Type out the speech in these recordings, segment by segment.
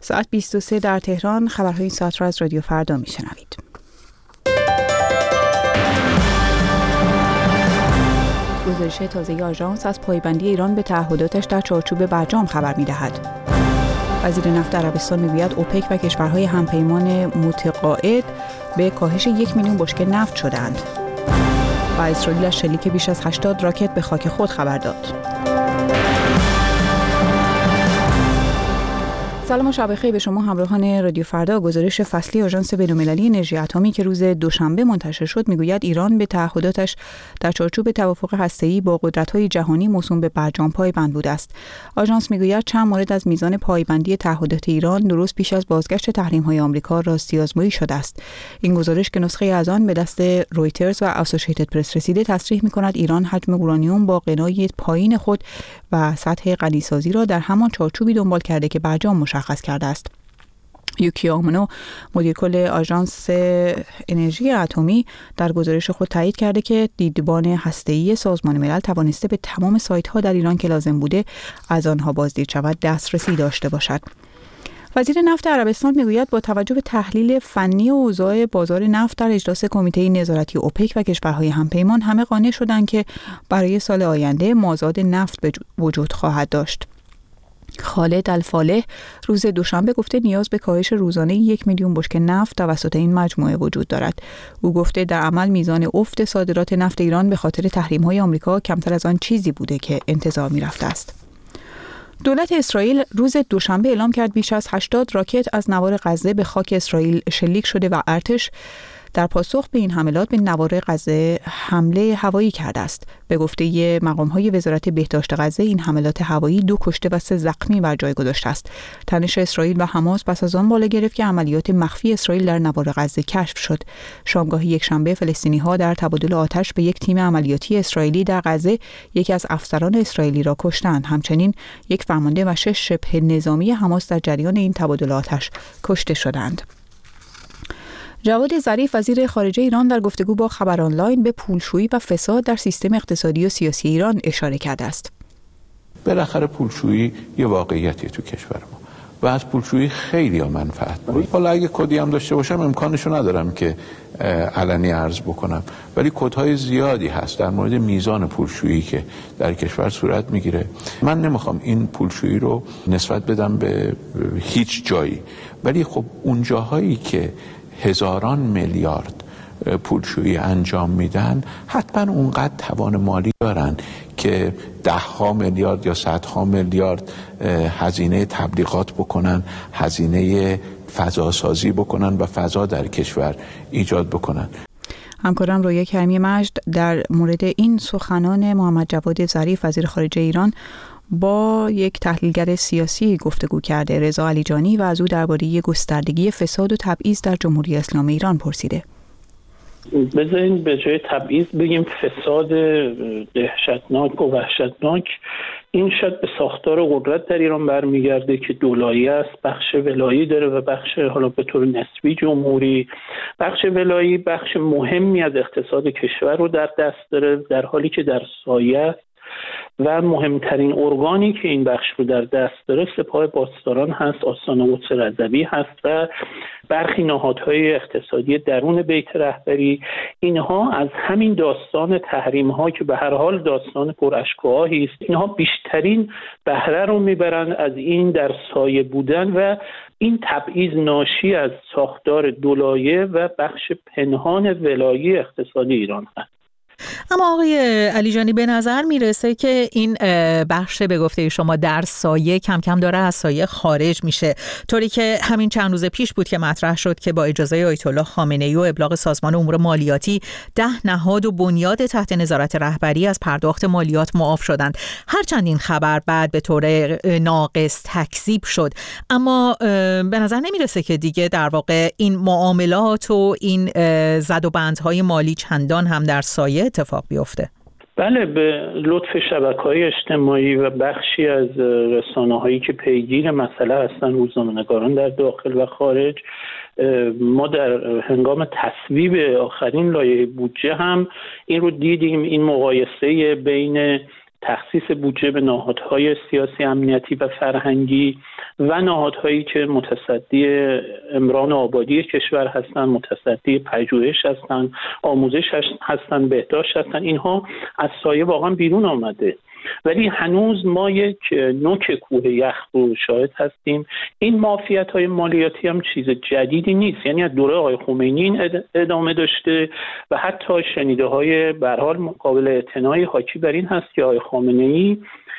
ساعت 23 در تهران. خبرهای این ساعت را از رادیو فردا میشنوید. گزارش تازه آژانس از پایبندی ایران به تعهداتش در چارچوب برجام خبر می‌دهد. وزیر نفت عربستان میگوید اوپک و کشورهای همپیمان متقاعد به کاهش 1 میلیون بشکه نفت شدند. و اسرائیل از شلیک بیش از 80 راکت به خاک خود خبر داد. سلام و شب بخیر به شما همراهان رادیو فردا. گزارش فصلی آژانس بین‌المللی انرژی اتمی که روز دوشنبه منتشر شد میگوید ایران به تعهداتش در چارچوب توافق هسته‌ای با قدرت‌های جهانی موسوم به برجام پایبند بوده است. آژانس میگوید چند مورد از میزان پایبندی تعهدات ایران درست پیش از بازگشت تحریم‌های آمریکا راستی آزمایی شده است. این گزارش که نسخه از آن به دست رویترز و اسوسییتد پرس رسیده تصریح می‌کند ایران حجم اورانیوم با غنای پایین خود و سطح غنیسازی را در همان چارچوبی دنبال کرده که برجام مشخص کرده است. یوکی آمونو مدیر کل آژانس انرژی اتمی در گزارش خود تایید کرده که دیدبان هسته‌ای سازمان ملل توانسته به تمام سایت‌ها در ایران که لازم بوده از آنها بازدید شود دسترسی داشته باشد. وزیر نفت عربستان میگوید با توجه به تحلیل فنی و اوضاع بازار نفت در اجلاس کمیته نظارتی اوپک و کشورهای همپیمان همه قانع شدند که برای سال آینده مازاد نفت به وجود خواهد داشت. خالد الفالح روز دوشنبه گفته نیاز به کاهش روزانه 1 میلیون بشکه نفت توسط این مجموعه وجود دارد. او گفته در عمل میزان افت صادرات نفت ایران به خاطر تحریم‌های آمریکا کمتر از آن چیزی بوده که انتظار می‌رفته است. دولت اسرائیل روز دوشنبه اعلام کرد بیش از 80 راکت از نوار غزه به خاک اسرائیل شلیک شده و ارتش در پاسخ به این حملات به نوار غزه حمله هوایی کرده است. به گفته مقام‌های وزارت بهداشت غزه این حملات هوایی 2 کشته و 3 زخمی بر جای گذاشته است. تنش اسرائیل و حماس پس از آن بالا گرفت که عملیات مخفی اسرائیل در نوار غزه کشف شد. شامگاه یکشنبه فلسطینی‌ها در تبادل آتش به یک تیم عملیاتی اسرائیلی در غزه یکی از افسران اسرائیلی را کشتند. همچنین یک فرمانده و 6 شبه نظامی حماس در جریان این تبادل آتش کشته شدند. جواد ظریف وزیر خارجه ایران در گفتگو با خبر آنلاین به پولشویی و فساد در سیستم اقتصادی و سیاسی ایران اشاره کرده است. بالاخره پولشویی یه واقعیتی تو کشور ما و از پولشویی خیلی منفعت بود. حالا اگه کدی هم داشته باشم امکانشو ندارم که علنی عرض بکنم، ولی کدهای زیادی هست در مورد میزان پولشویی که در کشور صورت میگیره. من نمیخوام این پولشویی رو نسبت بدم به هیچ جایی، ولی خب اون جاهایی که هزاران میلیارد پولشویی انجام میدن حتما اونقدر توان مالی دارن که 10 میلیارد یا 100 میلیارد هزینه تبلیغات بکنن، هزینه فضاسازی بکنن و فضا در کشور ایجاد بکنن. همکارم رویا کریمی مجد در مورد این سخنان محمد جواد ظریف وزیر خارجه ایران با یک تحلیلگر سیاسی گفتگو کرده. رضا علیجانی و از او درباره گستردگی فساد و تبعیض در جمهوری اسلامی ایران پرسیده. بذارین به جای تبعیض بگیم فساد دهشتناک و وحشتناک. این شاید به ساختار قدرت در ایران برمیگرده که دولایی است، بخش ولایی داره و بخش حالا به طور نسبی جمهوری. بخش ولایی بخش مهمی از اقتصاد کشور رو در دست داره، در حالی که در سایه و مهمترین ارگانی که این بخش رو در دست داره سپاه پاسداران هست، آستان قدس رضوی هست و برخی نهادهای اقتصادی درون بیت رهبری. اینها از همین داستان تحریم ها که به هر حال داستان پراشکاهی است، اینها بیشترین بهره رو میبرن از این در سایه بودن و این تبعیض ناشی از ساختار دولایه و بخش پنهان ولایی اقتصادی ایران هست. اما آقای علیجانی به نظر میرسه که این بخش به گفته شما در سایه کم کم داره از سایه خارج میشه، طوری که همین چند روز پیش بود که مطرح شد که با اجازه آیت الله خامنه‌ای و ابلاغ سازمان امور مالیاتی 10 نهاد و بنیاد تحت نظارت رهبری از پرداخت مالیات معاف شدند. هرچند این خبر بعد به طور ناقص تکذیب شد، اما به نظر نمیرسه که دیگه در واقع این معاملات و این زد و بندهای مالی چندان هم در سایه اتفاق بیفته. بله، به لطف شبکه‌های اجتماعی و بخشی از رسانه‌هایی که پیگیر مسئله هستن، روزنامه‌نگاران در داخل و خارج، ما در هنگام تصویب آخرین لایحه بودجه هم این رو دیدیم. این مقایسه بین تخصیص بودجه به نهادهای سیاسی، امنیتی و فرهنگی و نهادهایی که متصدی امران آبادی کشور هستند، متصدی پژوهش هستند، آموزش هستند، بهداشت هستند، اینها از سایه واقعا بیرون آمده. ولی هنوز ما یک نوک کوه یخ رو شاهد هستیم. این معافیت‌های مالیاتی هم چیز جدیدی نیست، یعنی از دوره آقای خمینی این ادامه داشته و حتی شنیده‌های به هر حال قابل اعتنایی حاکی بر این هست که آقای خامنه‌ای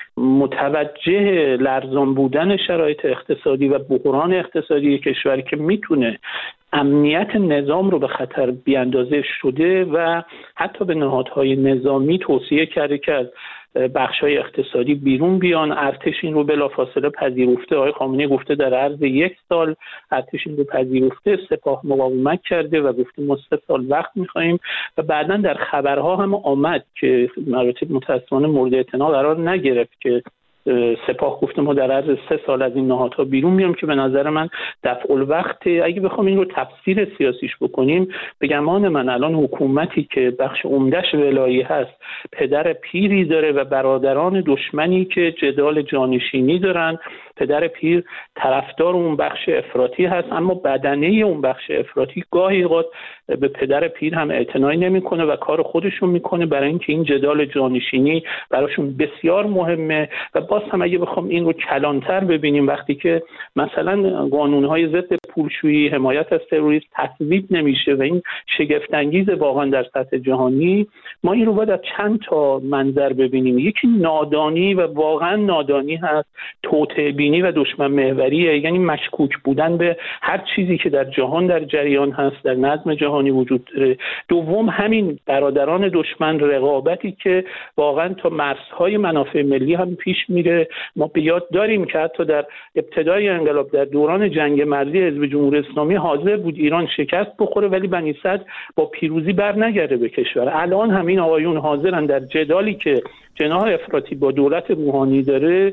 متوجه لرزان بودن شرایط اقتصادی و بحران اقتصادی کشور که میتونه امنیت نظام رو به خطر بیاندازه شده و حتی به نهادهای نظامی توصیه کرده که از بخش‌های اقتصادی بیرون بیان. ارتش این رو بلافاصله پذیرفته. آقای خامنه‌ای گفته در عرض 1 سال ارتش این رو پذیرفته، سپاه مقاومت کرده و گفته ما 3 سال وقت می‌خوایم و بعداً در خبرها هم آمد که مراتب متأسفانه مورد اعتنا قرار نگرفت که سپاه گفته ما در عرض 3 سال از این نهادها بیرون میام، که به نظر من دفع الوقت. اگه بخوام این رو تفسیر سیاسیش بکنیم، به گمان من الان حکومتی که بخش عمده‌اش ولایی هست پدر پیری داره و برادران دشمنی که جدال جانشینی دارن. پدر پیر طرفدار اون بخش افراطی هست، اما بدنه اون بخش افراطی گاهی اوقات به پدر پیر هم اعتنایی نمیکنه و کار خودشون میکنه برای اینکه این جدال جانشینی براشون بسیار مهمه. و باز هم اگه بخوام این رو کلانتر ببینیم، وقتی که مثلا قانونهای ضد پولشویی، حمایت از تروریسم تصویب نمیشه و این شگفت انگیز واقعا در سطح جهانی، ما این رو باید از چند تا منظر ببینیم. یکی نادانی و واقعا نادانی هست، توطئه بینی و دشمن محوریه، یعنی مشکوک بودن به هر چیزی که در جهان در جریان هست، در نظم جهانی وجود داره. دوم همین برادران دشمن، رقابتی که واقعا تا مرزهای منافع ملی هم پیش میره. ما به یاد داریم که حتی در ابتدای انقلاب، در دوران جنگ مرزی حزب جمهوری اسلامی، حاضر بود ایران شکست بخوره ولی بنی صدر با پیروزی برنگرده به کشور. الان همین آقایون حاضرن در جدالی که جناح افراطی با دولت روحانی داره،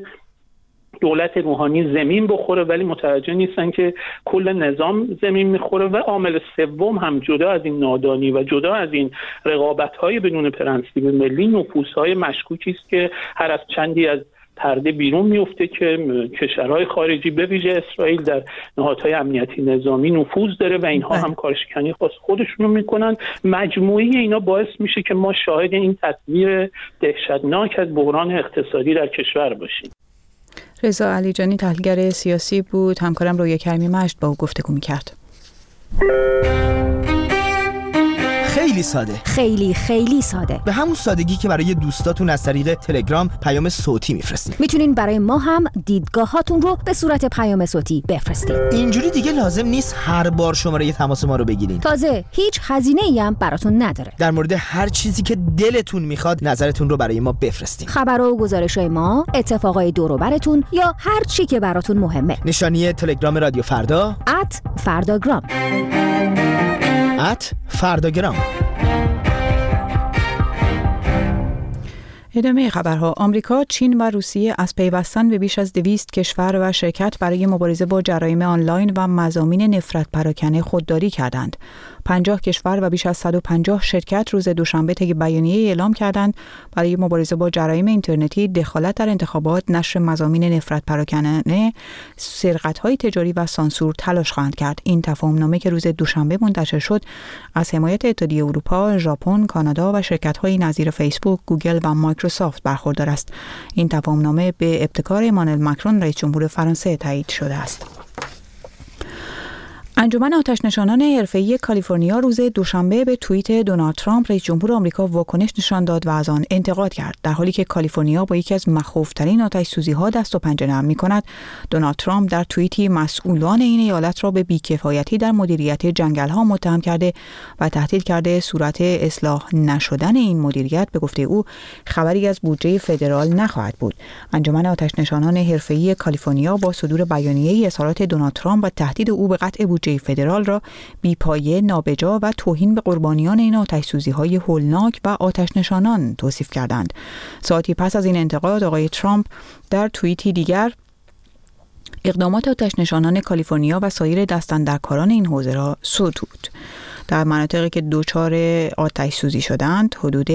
دولت روحانی زمین بخوره، ولی متوجه نیستن که کل نظام زمین میخوره. و عامل سوم هم جدا از این نادانی و جدا از این رقابت‌های بدون پرنسیب ملی، نفوذهای مشکوکی است که هر از چندی از پرده بیرون میفته که کشورهای خارجی به ویژه اسرائیل در نهادهای امنیتی نظامی نفوذ داره و اینها هم کارشکنی خاص خودشونو میکنن. مجموعی اینا باعث میشه که ما شاهد این تصویر دهشتناک از بحران اقتصادی در کشور باشیم. رضا علیجانی تحلیلگر سیاسی بود. همکارم رویا کریمی مجد با او گفتگو میکرد. خیلی ساده، خیلی ساده، به همون سادگی که برای دوستاتون از طریق تلگرام پیام صوتی میفرستین. میتونین برای ما هم دیدگاهاتون رو به صورت پیام صوتی بفرستین. اینجوری دیگه لازم نیست هر بار شماره تماس ما رو بگیرین. تازه هیچ هزینه‌ای هم براتون نداره. در مورد هر چیزی که دلتون میخواد نظرتون رو برای ما بفرستین. خبرها و گزارش‌های ما، اتفاقای دور و براتون یا هر چی که براتون مهمه. نشانی تلگرام رادیو فردا @فرداگرام. @فرداگرام. ادامه خبرها. آمریکا، چین و روسیه از پیوستن به بیش از 200 کشور و شرکت برای مبارزه با جرایم آنلاین و مضامین نفرت پراکنه خودداری کردند. 50 کشور و بیش از 150 شرکت روز دوشنبه طی بیانیه اعلام کردند برای مبارزه با جرایم اینترنتی، دخالت در انتخابات، نشر مضامین نفرت پراکنه، سرقت‌های تجاری و سانسور تلاش خواهند کرد. این تفاهمنامه که روز دوشنبه منتشر شد از حمایت اتحادیه اروپا، ژاپن، کانادا و شرکت‌های نظیر فیسبوک، گوگل و مایکروسافت برخوردار است. این تفاهمنامه به ابتکار امانوئل ماکرون رئیس جمهور فرانسه تایید شده است. انجمن آتش‌نشانان حرفه‌ای کالیفرنیا روز دوشنبه به توییت دونالد ترامپ رئیس جمهور آمریکا واکنش نشان داد و از آن انتقاد کرد. در حالی که کالیفرنیا با یکی از مخوف‌ترین آتش‌سوزی‌ها دست و پنجه نرم می‌کند، دونالد ترامپ در توییتی مسئولان این ایالت را به بی‌کفایتی در مدیریت جنگل‌ها متهم کرده و تهدید کرده صورت اصلاح نشدن این مدیریت به گفته او خبری از بودجه فدرال نخواهد بود. انجمن آتش‌نشانان حرفه‌ای کالیفرنیا با صدور بیانیه‌ای اظهارات دونالد ترامپ و تهدید او به قطع بودجه فدرال را بی‌پایه، نابجا و توهین به قربانیان این آتش‌سوزی‌های هولناک و آتش‌نشانان توصیف کردند. ساعتی پس از این انتقاد، آقای ترامپ در توییتی دیگر اقدامات آتش‌نشانان کالیفرنیا و سایر دستاندرکاران این حوزه را ستود. در مناطقی که دچار آتش سوزی شدند حدود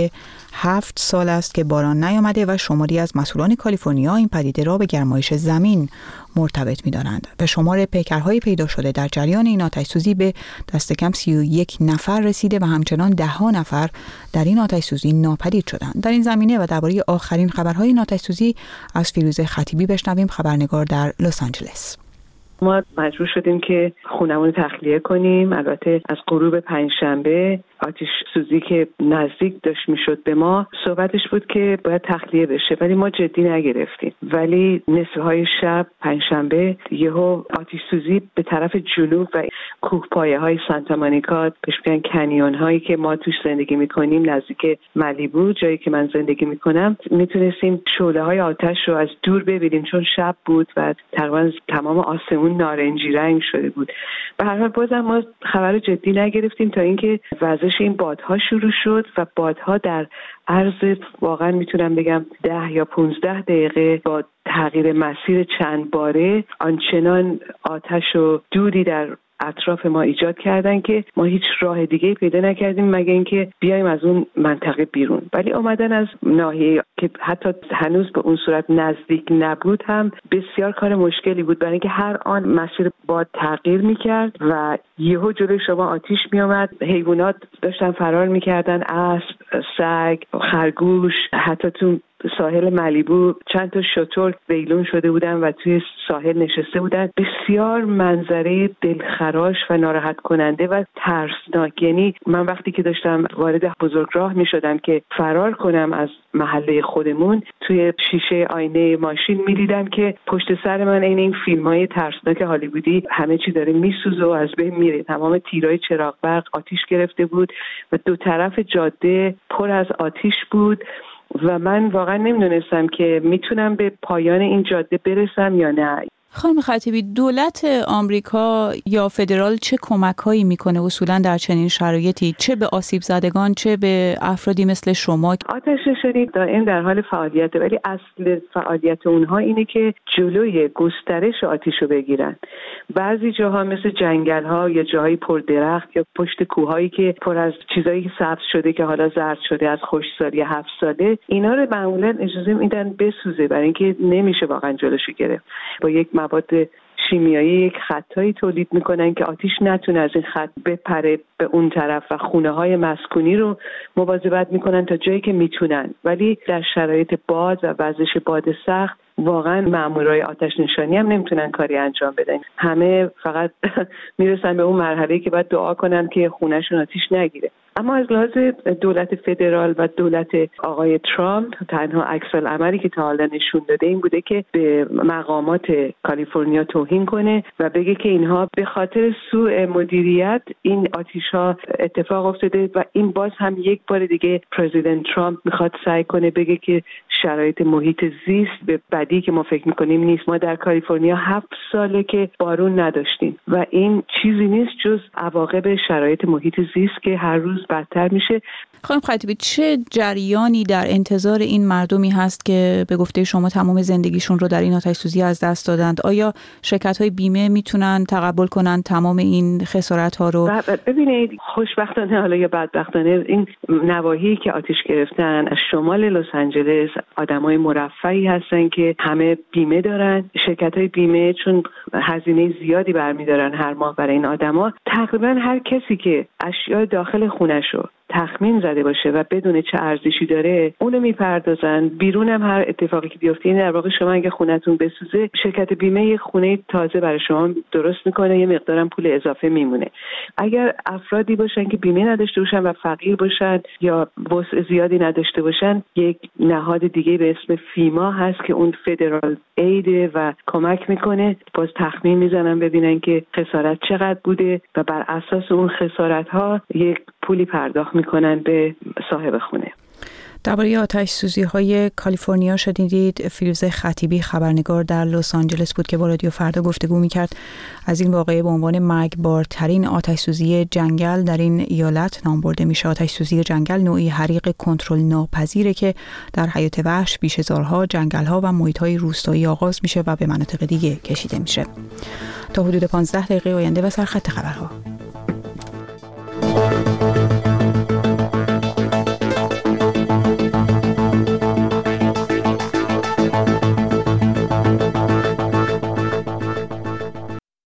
7 سال است که باران نیامده و شماری از مسئولان کالیفرنیا این پدیده را به گرمایش زمین مرتبط می‌دانند. و شمار پیکرهای پیدا شده در جریان این آتش سوزی به دست کم 31 نفر رسیده و همچنان 10 نفر در این آتش سوزی ناپدید شدند. در این زمینه و درباره آخرین خبرهای این آتش سوزی از فیروزه خطیبی بشنویم، خبرنگار در لس آنجلس. ما مجبور شدیم که خونمون تخلیه کنیم. البته از غروب پنجشنبه آتش سوزی که نزدیک داشت میشد به ما صحبتش بود که باید تخلیه بشه، ولی ما جدی نگرفتیم. ولی نصفهای شب پنجشنبه یهو آتش سوزی به طرف جنوب و کوهپایه های سانتا مونیکا، بهش میگن کنیون هایی که ما توش زندگی میکنیم، نزدیک مالیبو جایی که من زندگی میکنم، میتونستیم شعله های آتش رو از دور ببینیم چون شب بود و تقریبا تمام آسمون نارنجی رنگ شده بود. به هر حال بازم ما خبر جدی نگرفتیم تا اینکه وزش این بادها شروع شد و بادها در عرض واقعا میتونم بگم 10 یا 15 دقیقه با تغییر مسیر چند باره آنچنان آتش و دودی در اطراف ما ایجاد کردن که ما هیچ راه دیگه پیدا نکردیم مگه اینکه بیایم از اون منطقه بیرون. ولی اومدن از ناحیه که حتی هنوز به اون صورت نزدیک نبود هم بسیار کار مشکلی بود، برای اینکه هر آن مسیر باد تغییر میکرد و یهو جلوی شما آتش میومد. حیوانات داشتن فرار میکردن، اسب، سگ، خرگوش. حتی تو ساحل مالیبو چند تا شتر ویلون شده بودن و توی ساحل نشسته بودن. بسیار منظره دلخراش و ناراحت کننده و ترسناک. یعنی من وقتی که داشتم وارد بزرگراه می شدم که فرار کنم از محله خودمون، توی شیشه آینه ماشین می دیدم که پشت سر من این فیلم‌های ترسناک هالیوودی همه چی داره میسوزه و از بین میره. تمام تیرای چراغ برق آتیش گرفته بود و دو طرف جاده پر از آتیش بود و من واقعا نمیدونستم که میتونم به پایان این جاده برسم یا نه. خانم خطیبی، دولت آمریکا یا فدرال چه کمک‌هایی میکنه اصولاً در چنین شرایطی، چه به آسیب زدگان چه به افرادی مثل شما؟ آتش نشانی دائم در حال فعالیته، ولی اصل فعالیت اونها اینه که جلوی گسترش آتش رو بگیرن. بعضی جاها مثل جنگل‌ها یا جاهای پر درخت یا پشت کوه‌هایی که پر از چیزایی که سبز شده که حالا زرد شده از خشکسالی 7 ساله، اینا رو معمولاً اجازه میدن بسوزه، برای اینکه نمیشه واقعا جلوشو گرفت. با یک مواد شیمیایی یک خطایی تولید میکنن که آتش نتونه از این خط بپره به اون طرف و خونه های مسکونی رو مواظبت میکنن تا جایی که میتونن. ولی در شرایط باد و وزش باد سخت واقعا مامورای آتش نشانی هم نمیتونن کاری انجام بدن. همه فقط میرسن به اون مرحله‌ای که باید دعا کنن که خونه‌شون آتش نگیره. اما از لحاظ دولت فدرال و دولت آقای ترامپ، تنها عکس‌العملی که تا حالا نشون داده این بوده که به مقامات کالیفرنیا توهین کنه و بگه که اینها به خاطر سوء مدیریت این آتش‌ها اتفاق افتاده و این باز هم یک بار دیگه پرزیدنت ترامپ میخواد سعی کنه بگه که شرایط محیط زیست به بدی که ما فکر میکنیم نیست. ما در کالیفرنیا 7 ساله که بارون نداشتیم و این چیزی نیست جز عواقب شرایط محیط زیست که هر روز بدتر میشه. خانم خطیبی، چه جریانی در انتظار این مردمی هست که به گفته شما تمام زندگیشون رو در این آتش سوزی از دست دادند؟ آیا شرکت‌های بیمه میتونن تقبل کنن تمام این خسارت‌ها رو؟ ببینید، خوشبختانه حالا یا بدبختانه این نواحی که آتش گرفتن از شمال لس آنجلس آدمای مرفهی هستن که همه بیمه دارن. شرکت‌های بیمه چون هزینه زیادی برمی‌دارن هر ماه برای این آدما، تقریبا هر کسی که اشیاء داخل خونه‌شو تخمین زده باشه و بدون چه ارزشی داره اونو میپردازن. بیرون هم هر اتفاقی که بیفته، در واقع شما اگه خونتون بسوزه، شرکت بیمه یه خونه تازه برای شما درست میکنه، یه مقدارم پول اضافه میمونه. اگر افرادی باشن که بیمه نداشته باشن و فقیر باشن یا وسع زیادی نداشته باشن، یک نهاد دیگه به اسم فیما هست که اون فدرال اید و کمک میکنه. باز تخمین میزنن ببینن که خسارت چقدر بوده و بر اساس اون خسارت ها یک پولی پرداخت میکنن به صاحب خونه. درباره آتش سوزی های کالیفرنیا شنیدید. فیروزه خطیبی خبرنگار در لس آنجلس بود که با رادیو فردا گفتگو میکرد. از این واقعه به عنوان مرگبارترین آتش سوزی جنگل در این ایالت نام برده میشه. آتش سوزی جنگل نوعی حریق کنترل ناپذیره که در حیات وحش، بیشه‌زارها، جنگل‌ها و محیط‌های روستایی آغاز میشه و به مناطق دیگه کشیده میشه. تا حدود 15 دقیقه آینده و سرخط خبرها.